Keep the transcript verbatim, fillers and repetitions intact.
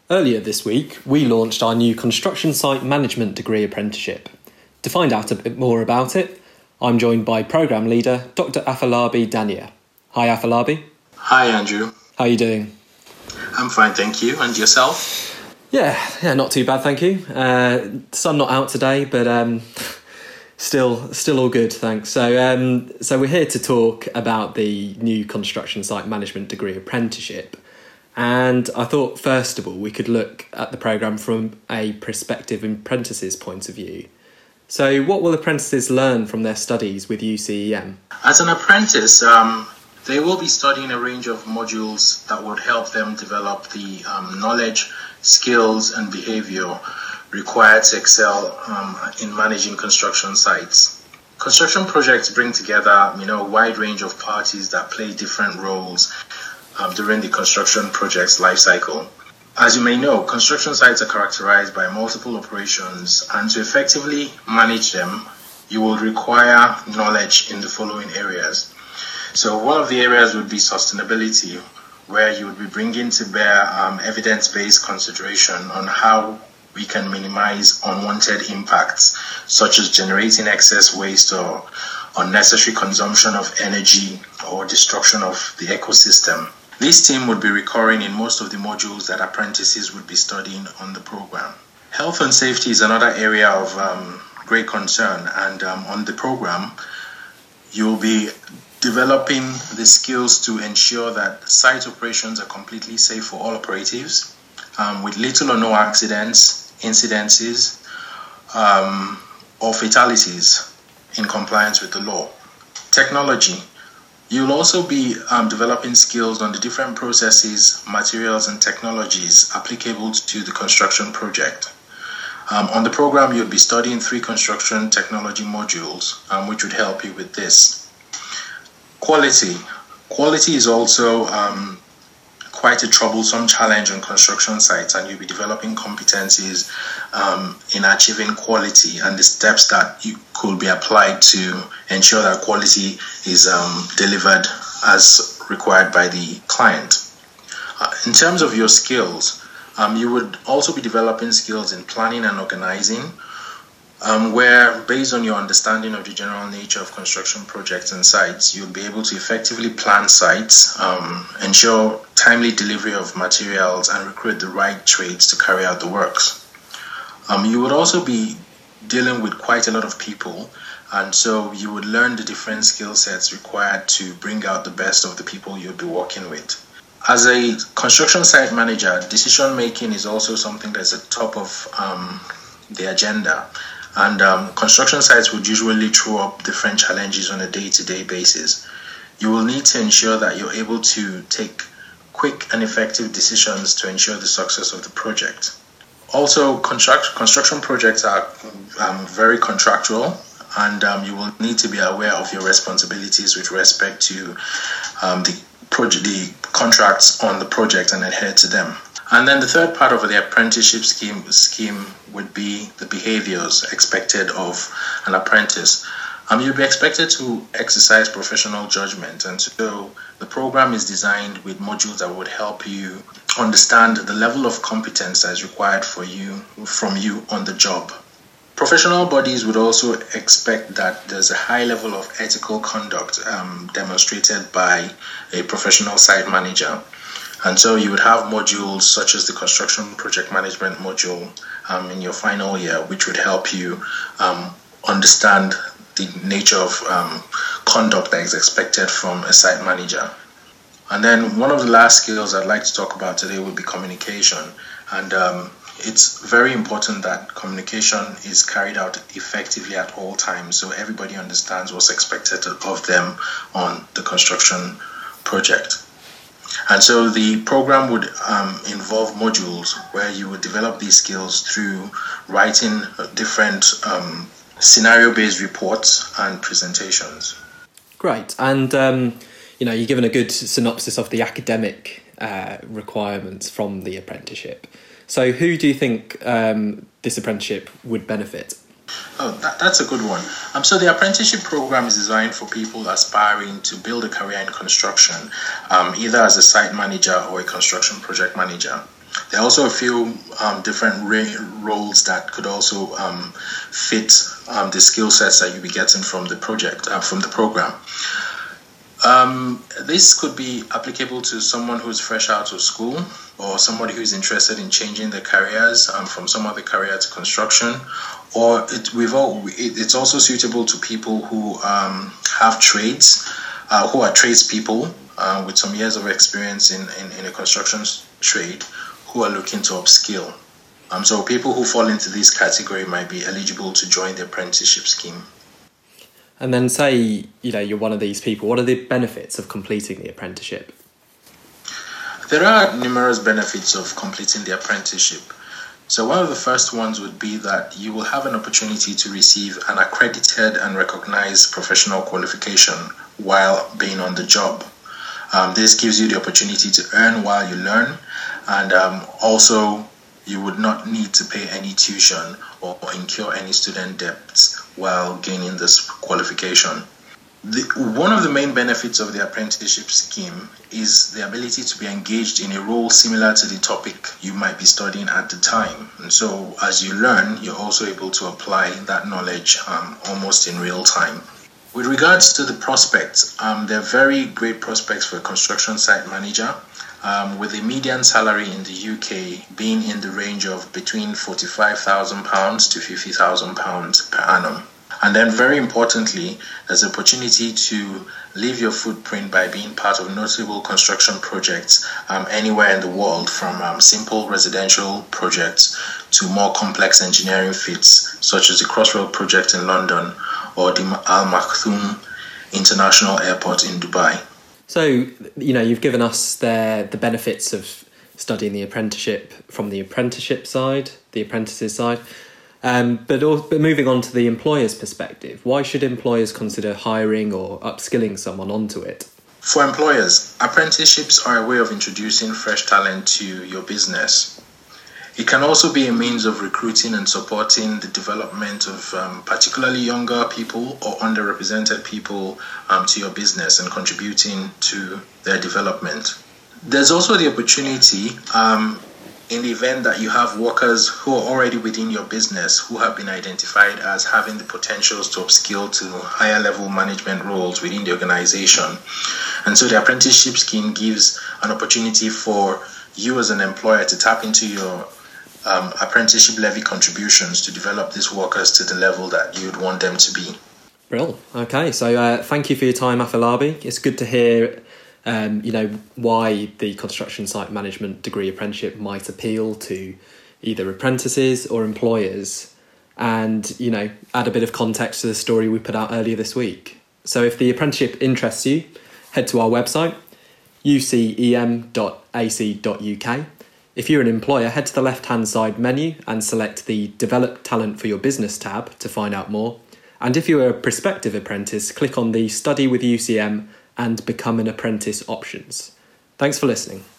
Earlier this week, we launched our new Construction Site Management degree apprenticeship. To find out a bit more about it, I'm joined by Programme Leader Doctor Afolabi Dania. Hi Afolabi. Hi Andrew. How are you doing? I'm fine, thank you. And yourself? Yeah, yeah, not too bad, thank you. Uh, sun not out today, but um, still, still all good, thanks. So, um, so we're here to talk about the new Construction Site Management degree apprenticeship. And I thought, first of all, we could look at the programme from a prospective apprentice's point of view. So what will apprentices learn from their studies with U C E M? As an apprentice, um, they will be studying a range of modules that would help them develop the um, knowledge, skills and behaviour required to excel um, in managing construction sites. Construction projects bring together, you know, a wide range of parties that play different roles Um, during the construction project's life cycle. As you may know, construction sites are characterized by multiple operations, and to effectively manage them, you will require knowledge in the following areas. So one of the areas would be sustainability, where you would be bringing to bear um, evidence-based consideration on how we can minimize unwanted impacts, such as generating excess waste or unnecessary consumption of energy or destruction of the ecosystem. This theme would be recurring in most of the modules that apprentices would be studying on the program. Health and safety is another area of um, great concern, and um, on the program, you'll be developing the skills to ensure that site operations are completely safe for all operatives, um, with little or no accidents, incidences, um, or fatalities in compliance with the law. Technology. You'll also be um, developing skills on the different processes, materials, and technologies applicable to the construction project. Um, on the program, you'll be studying three construction technology modules, um, which would help you with this. Quality. Quality is also um, quite a troublesome challenge on construction sites, and you'll be developing competencies um, in achieving quality and the steps that you could be applied to ensure that quality is um, delivered as required by the client. Uh, in terms of your skills, um, you would also be developing skills in planning and organizing, um, where based on your understanding of the general nature of construction projects and sites, you'll be able to effectively plan sites, um, ensure timely delivery of materials, and recruit the right trades to carry out the works. Um, you would also be dealing with quite a lot of people, and so you would learn the different skill sets required to bring out the best of the people you'll be working with. As a construction site manager, decision making is also something that's at the top of um, the agenda, and um, construction sites would usually throw up different challenges on a day-to-day basis. You will need to ensure that you're able to take quick and effective decisions to ensure the success of the project. Also, construct, construction projects are um, very contractual, and um, you will need to be aware of your responsibilities with respect to um, the, project, the contracts on the project and adhere to them. And then the third part of the apprenticeship scheme, scheme would be the behaviors expected of an apprentice. Um, you'll be expected to exercise professional judgment, and so the program is designed with modules that would help you understand the level of competence that is required for you from you on the job. Professional bodies would also expect that there's a high level of ethical conduct um, demonstrated by a professional site manager. And so you would have modules such as the construction project management module um, in your final year, which would help you um, understand the nature of um, conduct that is expected from a site manager. And then one of the last skills I'd like to talk about today would be communication. And um, it's very important that communication is carried out effectively at all times, so everybody understands what's expected of them on the construction project. And so the program would um, involve modules where you would develop these skills through writing different um, scenario-based reports and presentations. Great. And, um, you know, you've given a good synopsis of the academic uh, requirements from the apprenticeship. So who do you think um, this apprenticeship would benefit? Oh, that, that's a good one. Um, so the apprenticeship program is designed for people aspiring to build a career in construction, um, either as a site manager or a construction project manager. There are also a few um, different ra- roles that could also um, fit um, the skill sets that you'll be getting from the project, uh, from the program. Um, this could be applicable to someone who's fresh out of school or somebody who's interested in changing their careers um, from some other career to construction. Or it, we've all, it, it's also suitable to people who um, have trades, uh, who are tradespeople uh, with some years of experience in, in, in a construction trade who are looking to upskill. Um, so people who fall into this category might be eligible to join the apprenticeship scheme. And then say, you know, you're one of these people, what are the benefits of completing the apprenticeship? There are numerous benefits of completing the apprenticeship. So one of the first ones would be that you will have an opportunity to receive an accredited and recognized professional qualification while being on the job. Um, this gives you the opportunity to earn while you learn, and um, also you would not need to pay any tuition or incur any student debts while gaining this qualification. The, one of the main benefits of the apprenticeship scheme is the ability to be engaged in a role similar to the topic you might be studying at the time. And so as you learn, you're also able to apply that knowledge um, almost in real time. With regards to the prospects, um, there are very great prospects for a construction site manager, um, with the median salary in the U K being in the range of between forty-five thousand pounds to fifty thousand pounds per annum. And then very importantly, there's the opportunity to leave your footprint by being part of notable construction projects um, anywhere in the world, from um, simple residential projects to more complex engineering feats, such as the Crossrail project in London or the Al Maktoum International Airport in Dubai. So, you know, you've given us the, the benefits of studying the apprenticeship from the apprenticeship side, the apprentices side. Um, but, also, but moving on to the employer's perspective, why should employers consider hiring or upskilling someone onto it? For employers, apprenticeships are a way of introducing fresh talent to your business. It can also be a means of recruiting and supporting the development of um, particularly younger people or underrepresented people um, to your business and contributing to their development. There's also the opportunity um, in the event that you have workers who are already within your business who have been identified as having the potentials to upskill to higher level management roles within the organization. And so the apprenticeship scheme gives an opportunity for you as an employer to tap into your um, apprenticeship levy contributions to develop these workers to the level that you'd want them to be. Brilliant. Okay, so uh, thank you for your time, Afolabi. It's good to hear Um, you know, why the construction site management degree apprenticeship might appeal to either apprentices or employers, and, you know, add a bit of context to the story we put out earlier this week. So if the apprenticeship interests you, head to our website, u c e m dot a c dot u k. If you're an employer, head to the left-hand side menu and select the Develop Talent for Your Business tab to find out more. And if you're a prospective apprentice, click on the Study with U C M and Become an Apprentice options. Thanks for listening.